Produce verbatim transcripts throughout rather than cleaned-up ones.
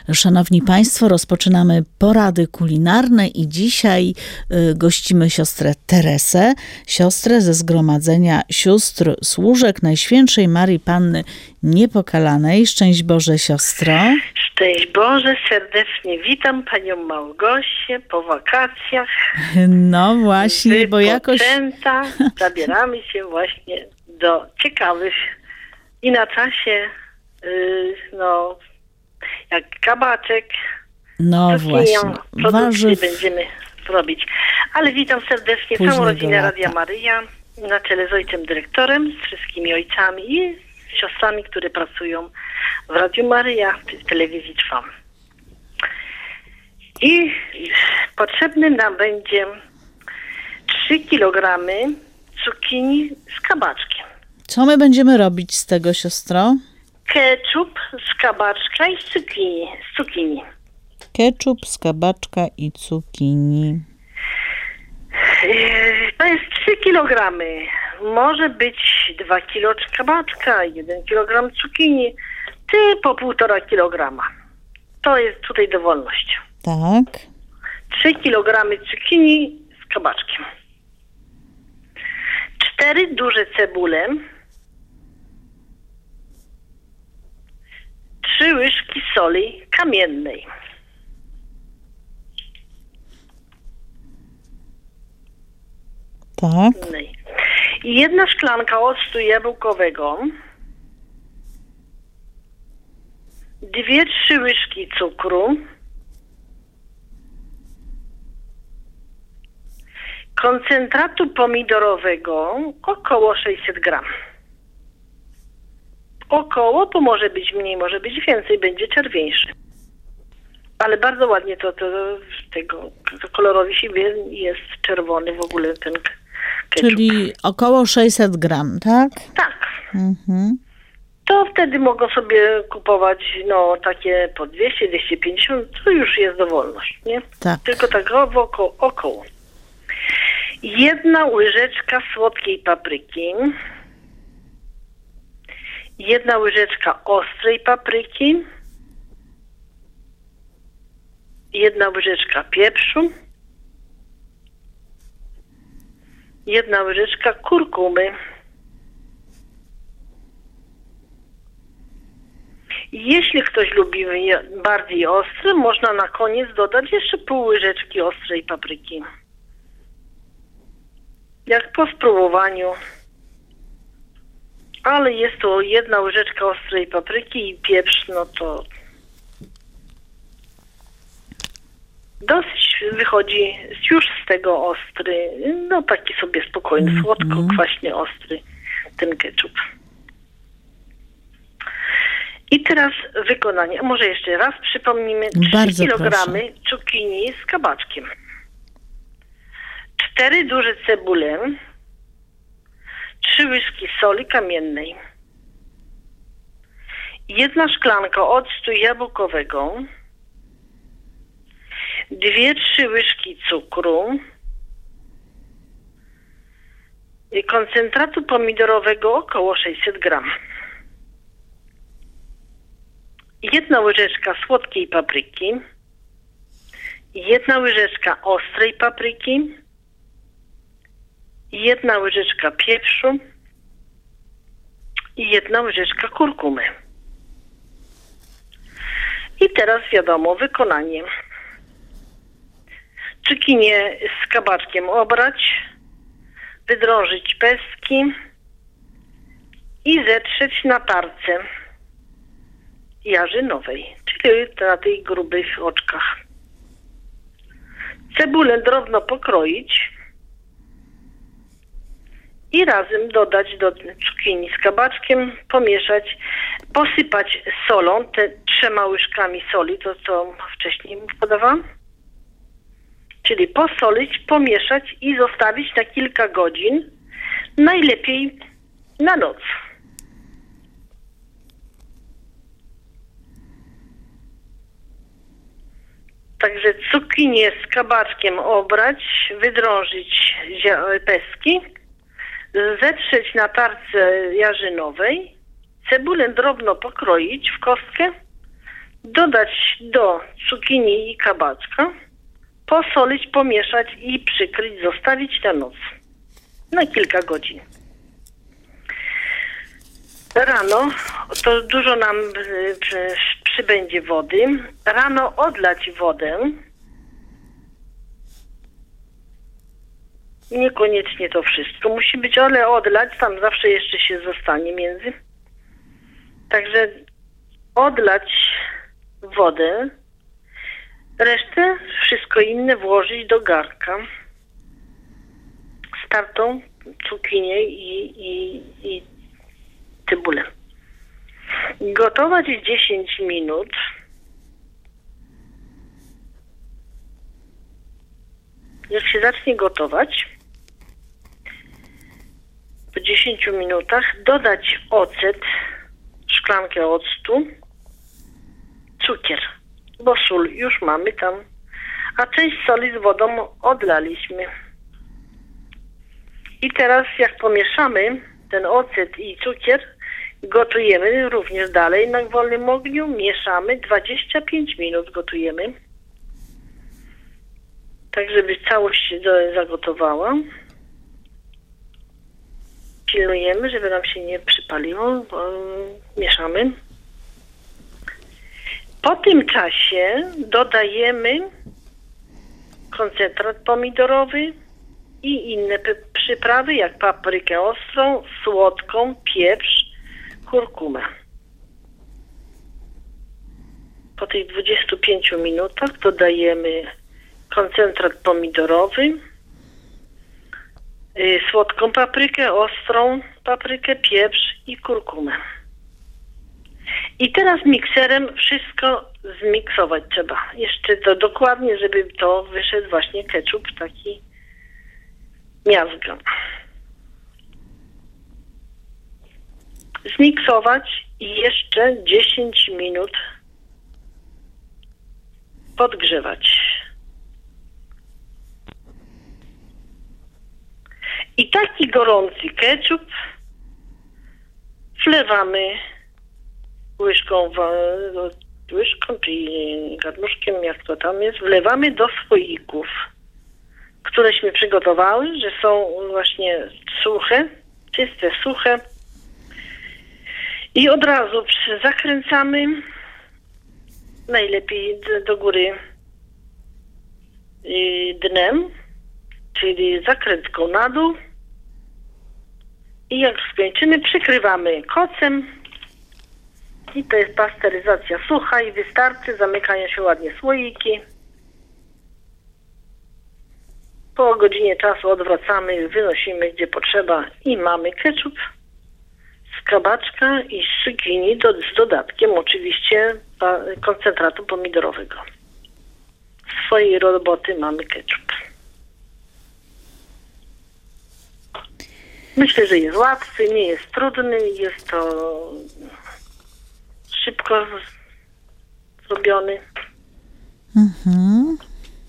Szanowni Państwo, rozpoczynamy porady kulinarne i dzisiaj y, gościmy siostrę Teresę, siostrę ze Zgromadzenia Sióstr Służek Najświętszej Marii Panny Niepokalanej. Szczęść Boże, siostro. Szczęść Boże, serdecznie witam Panią Małgosię po wakacjach. No właśnie, bo jakoś... Zabieramy się właśnie do ciekawych i na czasie, yy, no, jak kabaczek, no właśnie, warzyw będziemy robić. Ale witam serdecznie całą rodzinę lata. Radia Maryja, na czele z ojcem dyrektorem, z wszystkimi ojcami i z siostrami, które pracują w Radiu Maryja, w telewizji Trwam. I potrzebny nam będzie trzy kilogramy cukinii z kabaczkiem. Co my będziemy robić z tego, siostro? Ketchup z kabaczka i z cukinii. Z cukinii. Ketchup z kabaczka i cukinii. To jest trzy kilogramy. Może być dwa kilo kabaczka, jeden kilogram cukinii, ty po półtora kilograma. To jest tutaj dowolność. Tak. trzy kilogramy cukinii z kabaczkiem. cztery duże cebule. trzy łyżki soli kamiennej. Tak. I jedna szklanka octu jabłkowego. Dwie, trzy łyżki cukru. Koncentratu pomidorowego około sześćset gram. Około, bo może być mniej, może być więcej, będzie czerwieńszy. Ale bardzo ładnie to, to tego to kolorowi siebie jest czerwony w ogóle ten ketchup. Czyli około sześćset gram, tak? Tak. Mhm. To wtedy mogą sobie kupować no takie po dwieście, dwieście pięćdziesiąt, to już jest dowolność, nie? Tak. Tylko tak około. około. Jedna łyżeczka słodkiej papryki. Jedna łyżeczka ostrej papryki. Jedna łyżeczka pieprzu. Jedna łyżeczka kurkumy. Jeśli ktoś lubi bardziej ostre, można na koniec dodać jeszcze pół łyżeczki ostrej papryki. Jak po spróbowaniu. Ale jest to jedna łyżeczka ostrej papryki i pieprz, no to dosyć wychodzi już z tego ostry, no taki sobie spokojny, mm-hmm. słodko, kwaśnie ostry ten ketchup. I teraz wykonanie. Może jeszcze raz przypomnimy. trzy kilogramy cukinii z kabaczkiem. cztery duże cebule. trzy łyżki soli kamiennej. Jedna szklanka octu jabłkowego. Dwie, trzy łyżki cukru. I koncentratu pomidorowego około sześćset gram. Jedna łyżeczka słodkiej papryki. Jedna łyżeczka ostrej papryki. Jedna łyżeczka pieprzu. I jedna łyżeczka kurkumy. I teraz wiadomo, wykonanie. Cukinię z kabaczkiem obrać, wydrążyć pestki i zetrzeć na tarce jarzynowej, czyli na tych grubych oczkach. Cebulę drobno pokroić i razem dodać do cukinii z kabaczkiem, pomieszać, posypać solą, te trzema łyżkami soli, to co wcześniej podawałam. Czyli posolić, pomieszać i zostawić na kilka godzin, najlepiej na noc. Także cukinię z kabaczkiem obrać, wydrążyć pestki, zetrzeć na tarce jarzynowej, cebulę drobno pokroić w kostkę, dodać do cukinii i kabaczka, posolić, pomieszać i przykryć, zostawić na noc. Na kilka godzin. Rano, to dużo nam przybędzie wody. Rano odlać wodę. Niekoniecznie to wszystko musi być, ale odlać, tam zawsze jeszcze się zostanie między. Także odlać wodę, resztę, wszystko inne włożyć do garnka. Startą cukinię i, i, i cebulę. Gotować dziesięć minut. Jak się zacznie gotować, po dziesięciu minutach dodać ocet, szklankę octu, cukier, bo sól już mamy tam, a część soli z wodą odlaliśmy. I teraz jak pomieszamy ten ocet i cukier, gotujemy również dalej na wolnym ogniu, mieszamy, dwadzieścia pięć minut gotujemy, tak żeby całość się zagotowała. Pilnujemy, żeby nam się nie przypaliło, mieszamy. Po tym czasie dodajemy koncentrat pomidorowy i inne przyprawy, jak paprykę ostrą, słodką, pieprz, kurkumę. Po tych dwudziestu pięciu minutach dodajemy koncentrat pomidorowy, słodką paprykę, ostrą paprykę, pieprz i kurkumę. I teraz mikserem wszystko zmiksować trzeba. Jeszcze to dokładnie, żeby to wyszedł właśnie ketchup taki miazga. Zmiksować i jeszcze dziesięć minut podgrzewać. I taki gorący ketchup wlewamy łyżką, łyżką czy garnuszkiem, jak to tam jest, wlewamy do słoików, któreśmy przygotowały, że są właśnie suche, czyste, suche. I od razu zakręcamy, najlepiej do góry dnem, czyli zakrętką na dół. I jak skończymy, przykrywamy kocem. I to jest pasteryzacja sucha i wystarczy. Zamykają się ładnie słoiki. Po godzinie czasu odwracamy, wynosimy gdzie potrzeba i mamy ketchup z kabaczka i z cukinii do, z dodatkiem oczywiście koncentratu pomidorowego. Z swojej roboty mamy ketchup. Myślę, że jest łatwy, nie jest trudny, jest to szybko zrobiony. Mhm.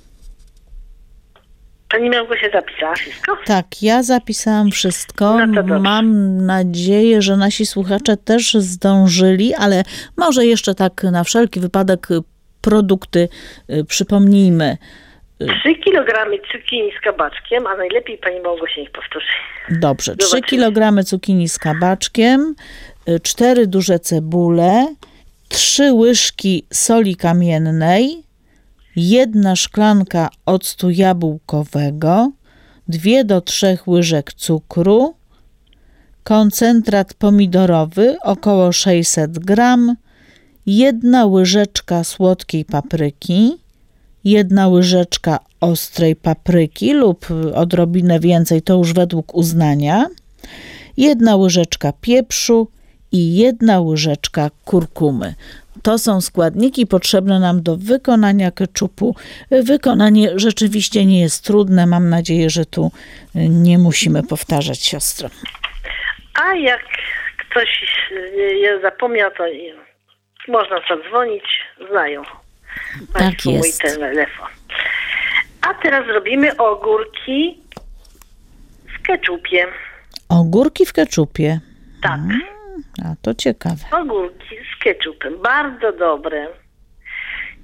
Pani Małgosia zapisała wszystko? Tak, ja zapisałam wszystko. No mam nadzieję, że nasi słuchacze też zdążyli, ale może jeszcze tak na wszelki wypadek produkty przypomnijmy. trzy kilogramy cukinii z kabaczkiem, a najlepiej pani Małgosia niech powtórzy. Dobrze, trzy kilogramy cukinii z kabaczkiem, cztery duże cebule, trzy łyżki soli kamiennej, jedna szklanka octu jabłkowego, dwie do trzech łyżek cukru, koncentrat pomidorowy około sześćset gram, jedna łyżeczka słodkiej papryki, jedna łyżeczka ostrej papryki lub odrobinę więcej, to już według uznania, jedna łyżeczka pieprzu i jedna łyżeczka kurkumy. To są składniki potrzebne nam do wykonania keczupu. Wykonanie rzeczywiście nie jest trudne. Mam nadzieję, że tu nie musimy powtarzać, siostro. A jak ktoś je zapomniał, to można zadzwonić. Znają tak jest. Mój telefon. A teraz robimy ogórki w keczupie. Ogórki w keczupie. Tak. A to ciekawe. Ogórki z keczupem. Bardzo dobre.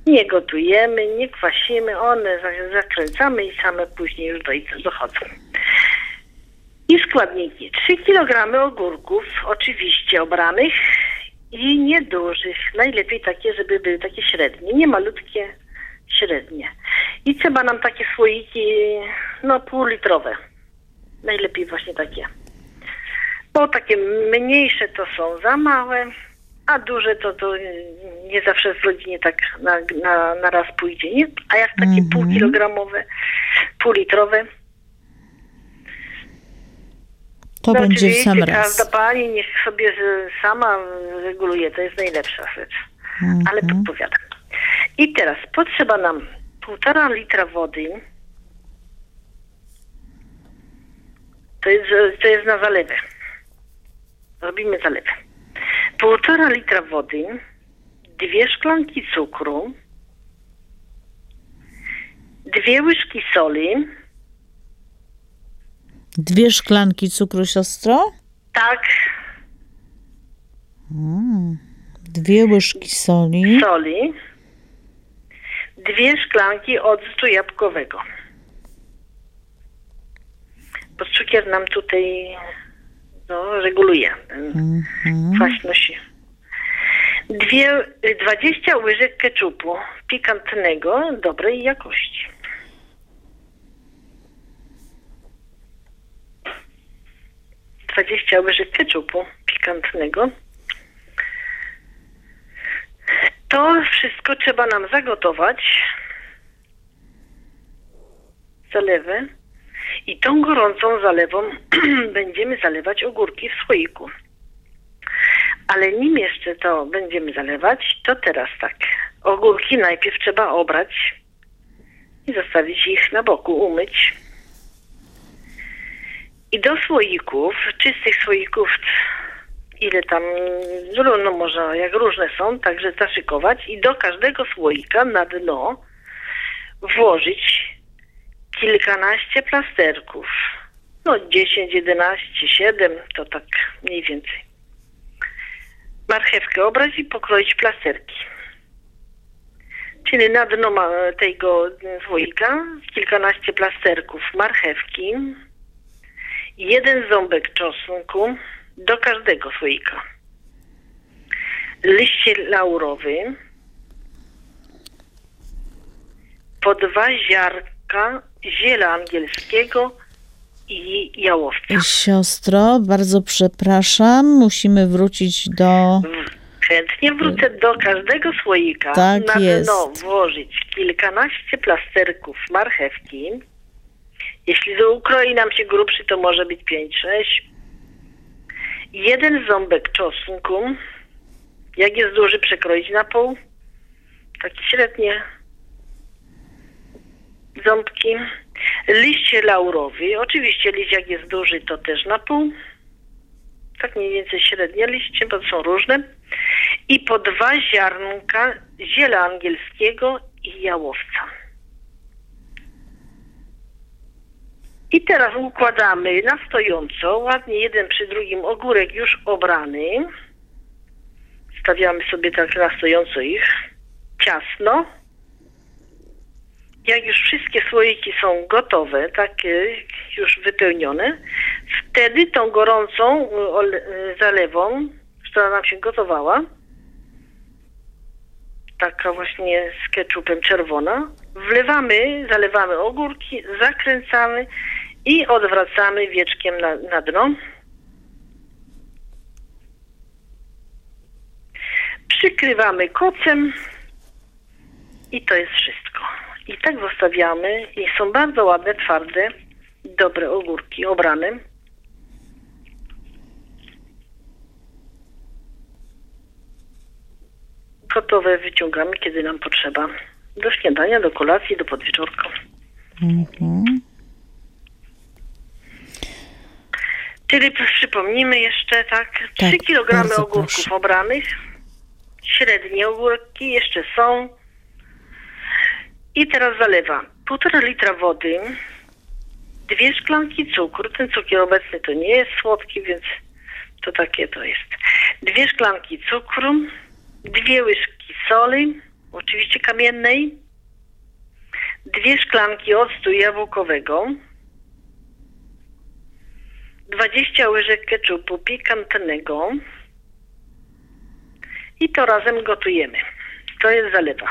Nie gotujemy, nie kwasimy, one zakręcamy i same później już do, dochodzą. I składniki. trzy kilogramy ogórków, oczywiście obranych i niedużych. Najlepiej takie, żeby były takie średnie, nie malutkie, średnie. I trzeba nam takie słoiki, no półlitrowe. Najlepiej właśnie takie. Bo takie mniejsze to są za małe, a duże to, to nie zawsze w rodzinie tak na, na, na raz pójdzie. Nie? A jak takie mm-hmm. półkilogramowe, półlitrowe, to no będzie w sam raz. Każda pani niech sobie sama reguluje, to jest najlepsza rzecz. Mm-hmm. Ale podpowiadam. I teraz potrzeba nam półtora litra wody. To jest, to jest na zalewę. Robimy zalewę. Półtora litra wody, dwie szklanki cukru, dwie łyżki soli. Dwie szklanki cukru, siostro? Tak. Mm, dwie łyżki soli. Soli. Dwie szklanki octu jabłkowego. Bo cukier nam tutaj no, reguluje mm-hmm. kwaśność. Dwie, dwadzieścia łyżek keczupu pikantnego, dobrej jakości. dwadzieścia łyżek keczupu pikantnego. To wszystko trzeba nam zagotować. Zalewę. I tą gorącą zalewą będziemy zalewać ogórki w słoiku. Ale nim jeszcze to będziemy zalewać, to teraz tak. Ogórki najpierw trzeba obrać i zostawić ich na boku, umyć. I do słoików, czystych słoików, ile tam, no może jak różne są, także zaszykować i do każdego słoika na dno włożyć kilkanaście plasterków. No dziesięć, jedenaście, siedem, to tak mniej więcej. Marchewkę obrać i pokroić plasterki. Czyli na dno tego słoika kilkanaście plasterków marchewki, jeden ząbek czosnku do każdego słoika. Liście laurowy, po dwa ziarnka ziela angielskiego i jałowca. Siostro, bardzo przepraszam, musimy wrócić do... Chętnie wrócę do każdego słoika. Tak na jest. dno włożyć kilkanaście plasterków marchewki. Jeśli ukroi nam się grubszy, to może być pięć sześć. Jeden ząbek czosnku. Jak jest duży, przekroić na pół. Takie średnie ząbki. Liście laurowy. Oczywiście liść jak jest duży, to też na pół. Tak mniej więcej średnie liście, bo są różne. I po dwa ziarnka ziela angielskiego i jałowca. I teraz układamy na stojąco, ładnie jeden przy drugim ogórek już obrany. Stawiamy sobie tak na stojąco ich, ciasno. Jak już wszystkie słoiki są gotowe, takie już wypełnione, wtedy tą gorącą zalewą, która nam się gotowała, taka właśnie z keczupem czerwona, wlewamy, zalewamy ogórki, zakręcamy i odwracamy wieczkiem na, na dno. Przykrywamy kocem i to jest wszystko. I tak zostawiamy i są bardzo ładne, twarde, dobre ogórki obrane. Gotowe wyciągamy, kiedy nam potrzeba. Do śniadania, do kolacji, do podwieczorka. Mhm. Czyli przypomnijmy jeszcze, tak, tak trzy kilogramy ogórków proszę. obranych, średnie ogórki jeszcze są. I teraz zalewam półtora litra wody, dwie szklanki cukru. Ten cukier obecny to nie jest słodki, więc to takie to jest. Dwie szklanki cukru, dwie łyżki soli, oczywiście kamiennej, dwie szklanki octu jabłkowego, dwadzieścia łyżek keczupu pikantnego i to razem gotujemy. To jest zalewa.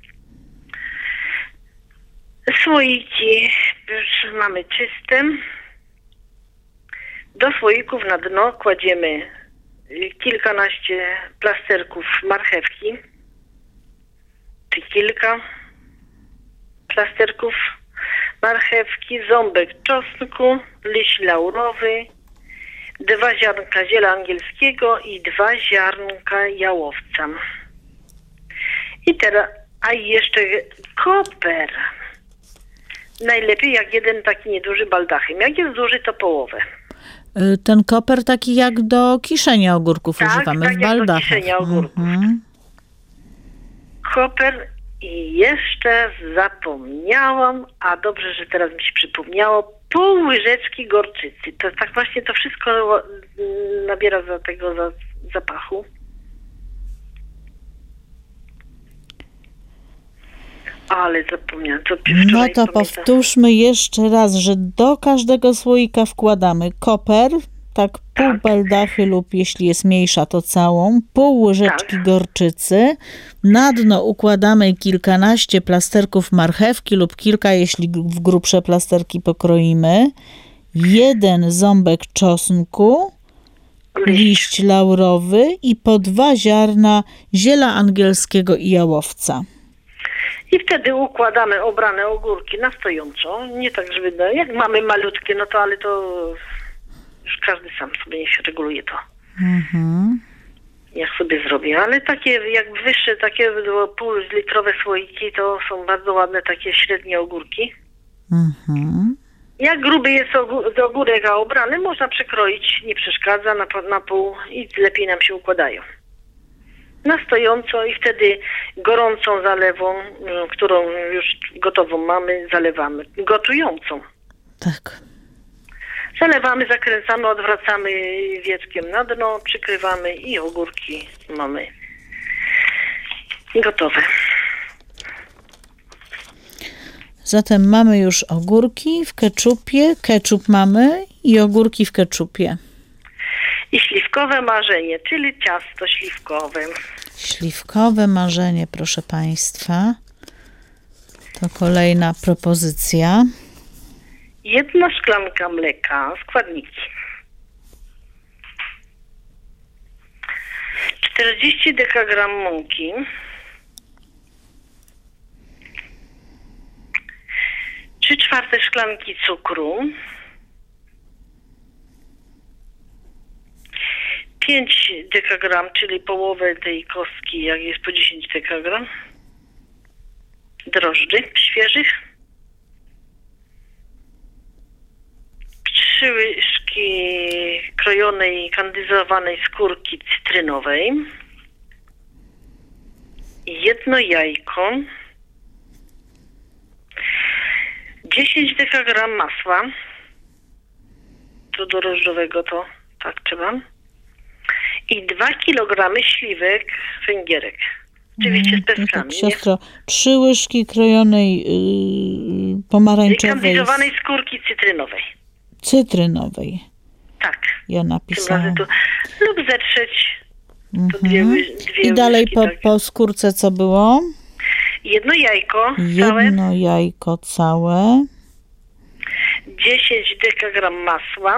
Słoiki już mamy czyste. Do słoików na dno kładziemy kilkanaście plasterków marchewki, czy kilka plasterków marchewki, ząbek czosnku, liść laurowy, dwa ziarnka ziela angielskiego i dwa ziarnka jałowca. I teraz, a jeszcze koper. Najlepiej jak jeden taki nieduży baldachym. Jak jest duży, to połowę. Ten koper taki jak do kiszenia ogórków tak, używamy tak w baldachach. Tak, do kiszenia ogórków. Mhm. Koper i jeszcze zapomniałam, a dobrze, że teraz mi się przypomniało, pół łyżeczki gorczycy. To tak właśnie to wszystko nabiera za tego za, zapachu. Ale zapomniałam. To no to powtórzmy jeszcze raz, że do każdego słoika wkładamy koper, tak pół tak. baldachy lub jeśli jest mniejsza, to całą, pół łyżeczki tak. gorczycy. Na dno układamy kilkanaście plasterków marchewki lub kilka, jeśli w grubsze plasterki pokroimy. Jeden ząbek czosnku, liść laurowy i po dwa ziarna ziela angielskiego i jałowca. I wtedy układamy obrane ogórki na stojąco. Nie tak, żeby... No, jak mamy malutkie, no to ale to już każdy sam sobie niech się reguluje to. Mhm. Jak sobie zrobię. Ale takie jak wyższe, takie półlitrowe słoiki, to są bardzo ładne takie średnie ogórki. Mhm. Jak gruby jest ogó- ogórek, a obrany, można przekroić, nie przeszkadza na, na pół i lepiej nam się układają. Na stojąco i wtedy gorącą zalewą, którą już gotową mamy, zalewamy. Gotującą. Tak. Zalewamy, zakręcamy, odwracamy wieczkiem na dno, przykrywamy i ogórki mamy gotowe. Zatem mamy już ogórki w keczupie, keczup mamy i ogórki w keczupie. I śliwkowe marzenie, czyli ciasto śliwkowe. Śliwkowe marzenie, proszę Państwa. To kolejna propozycja. Jedna szklanka mleka, składniki. czterdzieści dekagram mąki. trzy czwarte szklanki cukru. pięć dekagram, czyli połowę tej kostki, jak jest po dziesięć dekagram. Drożdży świeżych. trzy łyżki krojonej, kandyzowanej skórki cytrynowej. Jedno jajko. dziesięć dekagram masła. To drożdżowego to tak trzeba. I dwa kilogramy śliwek węgierek. Oczywiście z pestkami. Tak, siostro, trzy łyżki krojonej yy, pomarańczowej. I kandyzowanej skórki cytrynowej. Cytrynowej. Tak. Ja napisałam. To, lub zetrzeć. To mhm. dwie, dwie I dalej łyżki, po, tak. po skórce co było? Jedno jajko Jedno całe. jajko całe. dziesięć dekagram masła.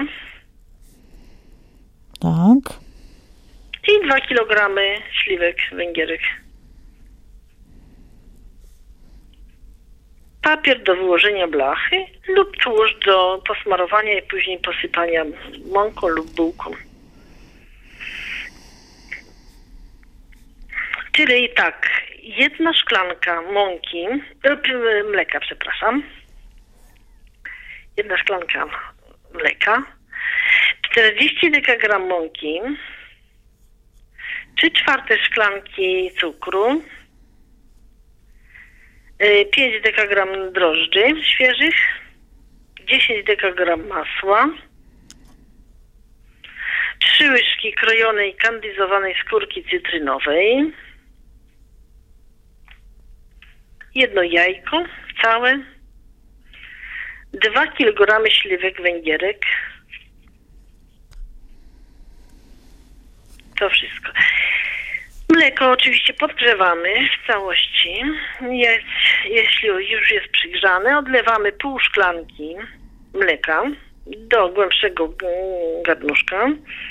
Tak. I dwa kilogramy śliwek węgierek. Papier do wyłożenia blachy lub tłuszcz do posmarowania i później posypania mąką lub bułką. Czyli tak, jedna szklanka mąki, mleka, przepraszam. Jedna szklanka mleka, czterdzieści dekagram mąki, trzy czwarte szklanki cukru, pięć dekagram drożdży świeżych, dziesięć dekagram masła, trzy łyżki krojonej, kandyzowanej skórki cytrynowej, jedno jajko całe, dwa kilogramy śliwek węgierek. To wszystko. Mleko oczywiście podgrzewamy w całości. Jest, jeśli już jest przygrzane, odlewamy pół szklanki mleka do głębszego garnuszka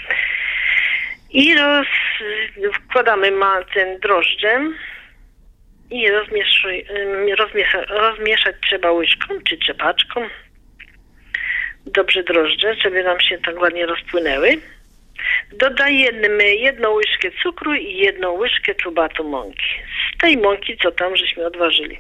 i roz, wkładamy ma ten drożdże i rozmiesz, rozmiesza, rozmieszać trzeba łyżką czy trzepaczką. Dobrze drożdże, żeby nam się tak ładnie rozpłynęły. Dodajemy jedną łyżkę cukru i jedną łyżkę czubatu mąki. Z tej mąki, co tam żeśmy odważyli.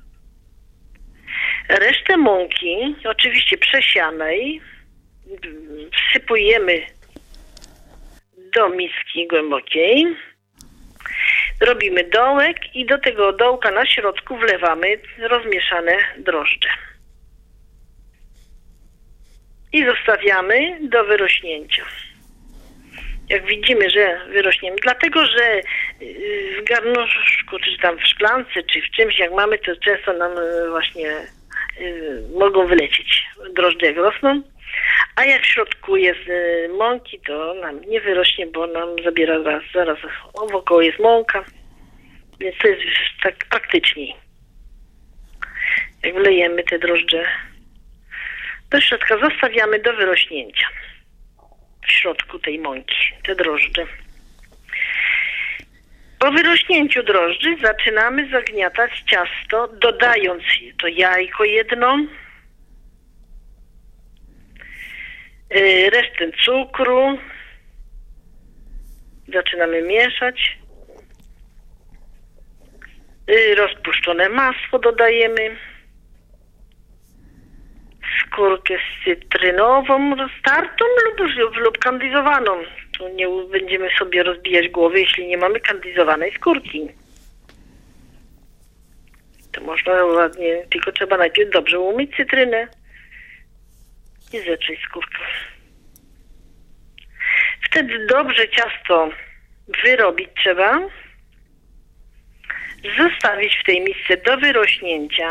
Resztę mąki, oczywiście przesianej, wsypujemy do miski głębokiej. Robimy dołek i do tego dołka na środku wlewamy rozmieszane drożdże. I zostawiamy do wyrośnięcia. Jak widzimy, że wyrośniemy, dlatego że w garnuszku, czy tam w szklance, czy w czymś, jak mamy, to często nam właśnie mogą wylecieć drożdże, jak rosną, a jak w środku jest mąki, to nam nie wyrośnie, bo nam zabiera zaraz, zaraz wokoło jest mąka, więc to jest tak praktyczniej. Jak wlejemy te drożdże do środka, zostawiamy do wyrośnięcia. W środku tej mąki, te drożdże. Po wyrośnięciu drożdży zaczynamy zagniatać ciasto, dodając to jajko jedno, resztę cukru, zaczynamy mieszać, rozpuszczone masło dodajemy, skórkę cytrynową startą lub, lub kandyzowaną. Tu nie będziemy sobie rozbijać głowy, jeśli nie mamy kandyzowanej skórki. To można ładnie, tylko trzeba najpierw dobrze umyć cytrynę i zetrzeć skórkę. Wtedy dobrze ciasto wyrobić trzeba, zostawić w tej misce do wyrośnięcia,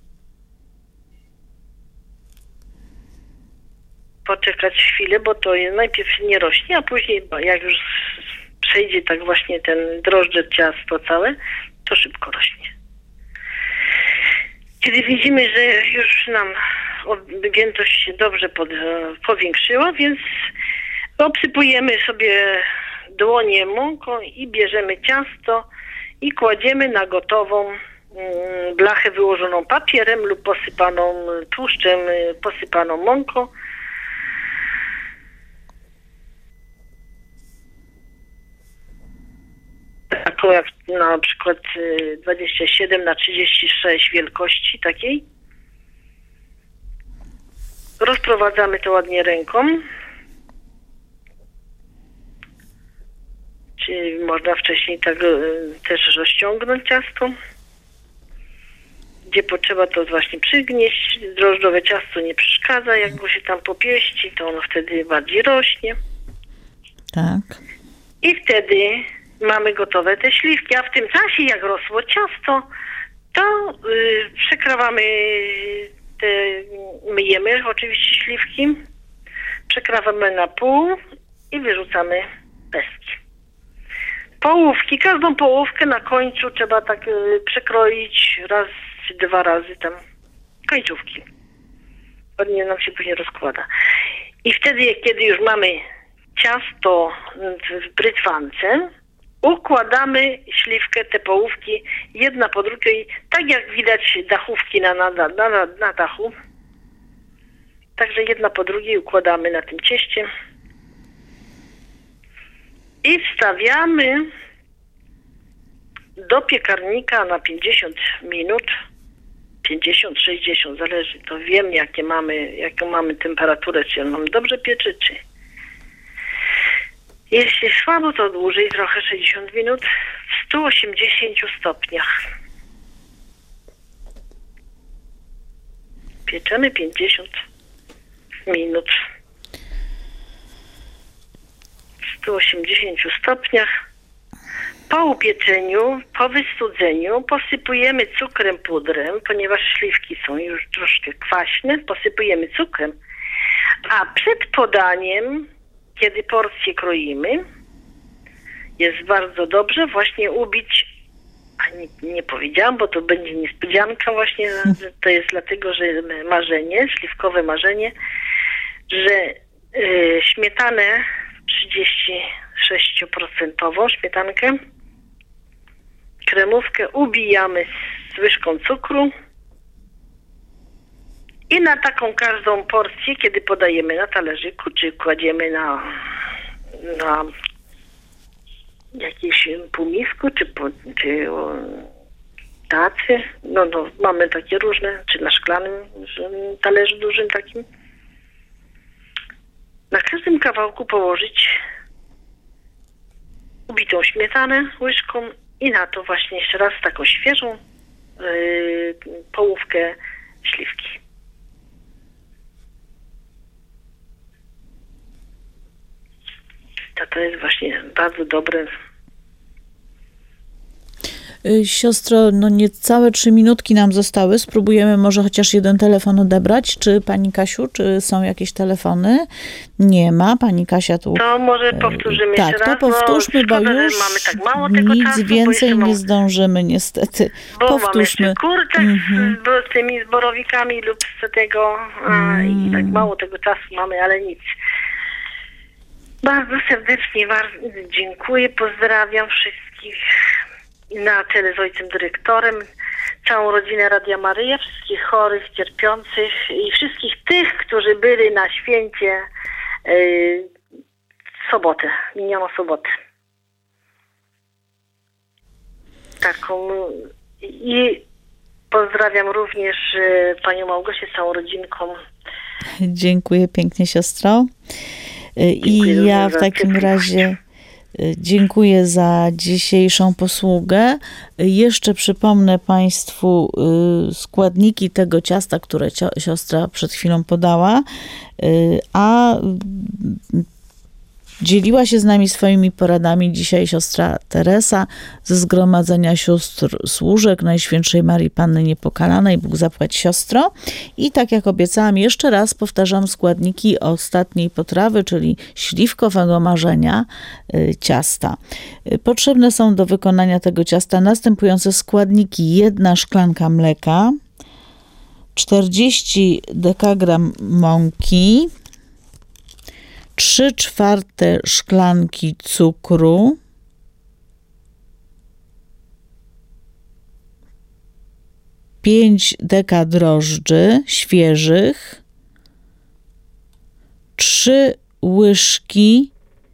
poczekać chwilę, bo to najpierw nie rośnie, a później jak już przejdzie tak właśnie ten drożdże ciasto całe, to szybko rośnie. Kiedy widzimy, że już nam objętość się dobrze pod, powiększyła, więc obsypujemy sobie dłonie mąką i bierzemy ciasto i kładziemy na gotową blachę wyłożoną papierem lub posypaną tłuszczem, posypaną mąką. Taką jak na przykład dwadzieścia siedem na trzydzieści sześć wielkości takiej. Rozprowadzamy to ładnie ręką. Czyli można wcześniej tak też rozciągnąć ciasto. Gdzie potrzeba, to właśnie przygnieść. Drożdżowe ciasto nie przeszkadza. Jak go się tam popieści, to ono wtedy bardziej rośnie. Tak. I wtedy mamy gotowe te śliwki, a w tym czasie, jak rosło ciasto, to yy, przekrawamy te, myjemy oczywiście śliwki, przekrawamy na pół i wyrzucamy pestki. Połówki, każdą połówkę na końcu trzeba tak yy, przekroić raz czy dwa razy tam końcówki. Ładnie nam się później rozkłada. I wtedy, kiedy już mamy ciasto w brytwance, układamy śliwkę, te połówki, jedna po drugiej, tak jak widać dachówki na, na, na, na, na dachu. Także jedna po drugiej układamy na tym cieście. I wstawiamy do piekarnika na pięćdziesiąt minut, pięćdziesiąt sześćdziesiąt, zależy, to wiem jakie mamy, jaką mamy temperaturę, czy on nam dobrze piecze, czy jeśli słabo, to dłużej, trochę sześćdziesiąt minut, w stu osiemdziesięciu stopniach. Pieczemy pięćdziesiąt minut. W stu osiemdziesięciu stopniach. Po upieczeniu, po wystudzeniu posypujemy cukrem pudrem, ponieważ śliwki są już troszkę kwaśne, posypujemy cukrem. A przed podaniem, kiedy porcje kroimy, jest bardzo dobrze właśnie ubić, a nie, nie powiedziałam, bo to będzie niespodzianka właśnie, to jest dlatego, że marzenie, śliwkowe marzenie, że y, śmietanę trzydzieści sześć procent śmietankę, kremówkę ubijamy z łyżką cukru i na taką każdą porcję, kiedy podajemy na talerzyku, czy kładziemy na, na jakieś półmisku, czy, po, czy o, tacy, no, no mamy takie różne, czy na szklanym talerzu dużym takim, na każdym kawałku położyć ubitą śmietanę łyżką i na to właśnie jeszcze raz taką świeżą yy, połówkę śliwki. To, to jest właśnie bardzo dobre. Siostro, no niecałe trzy minutki nam zostały. Spróbujemy może chociaż jeden telefon odebrać. Czy pani Kasiu, czy są jakieś telefony? Nie ma. Pani Kasia tu... To może powtórzymy tak, jeszcze to raz. powtórzmy, bo, szkoda, już mamy tak mało tego nic czasu, więcej bo nie mam, zdążymy niestety. bo Powtórzmy. mamy kurczak mm-hmm. z, z tymi zborowikami lub z tego a, mm. i tak mało tego czasu mamy, ale nic. Bardzo serdecznie bardzo dziękuję, pozdrawiam wszystkich na czele z ojcem dyrektorem, całą rodzinę Radia Maryja, wszystkich chorych, cierpiących i wszystkich tych, którzy byli na święcie yy, w sobotę, minioną sobotę. Taką i pozdrawiam również yy, panią Małgosię z całą rodzinką. Dziękuję pięknie, siostro. I ja w takim razie dziękuję za dzisiejszą posługę. Jeszcze przypomnę Państwu składniki tego ciasta, które siostra przed chwilą podała, a dzieliła się z nami swoimi poradami dzisiaj siostra Teresa ze Zgromadzenia Sióstr Służek Najświętszej Marii Panny Niepokalanej. Bóg zapłać, siostro. I tak jak obiecałam, jeszcze raz powtarzam składniki ostatniej potrawy, czyli śliwkowego marzenia y, ciasta. Y, potrzebne są do wykonania tego ciasta następujące składniki. Jedna szklanka mleka, czterdzieści dekagram mąki, trzy czwarte szklanki cukru, pięć deka drożdży świeżych, trzy łyżki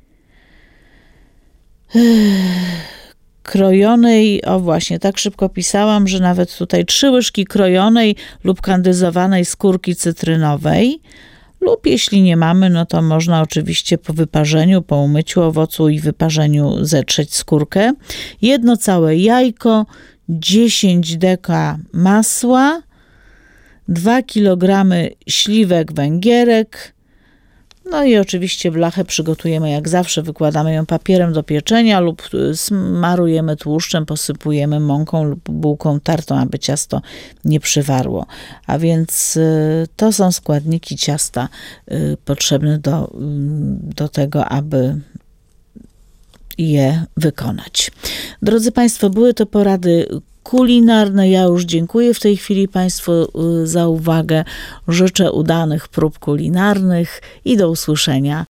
krojonej, o właśnie, tak szybko pisałam, że nawet tutaj trzy łyżki krojonej lub kandyzowanej skórki cytrynowej, lub jeśli nie mamy, no to można oczywiście po wyparzeniu, po umyciu owocu i wyparzeniu zetrzeć skórkę. Jedno całe jajko, dziesięć deka masła, dwa kilogramy śliwek węgierek, no i oczywiście blachę przygotujemy jak zawsze, wykładamy ją papierem do pieczenia lub smarujemy tłuszczem, posypujemy mąką lub bułką tartą, aby ciasto nie przywarło. A więc to są składniki ciasta potrzebne do, do tego, aby je wykonać. Drodzy Państwo, były to porady kulinarne. Ja już dziękuję w tej chwili Państwu za uwagę. Życzę udanych prób kulinarnych i do usłyszenia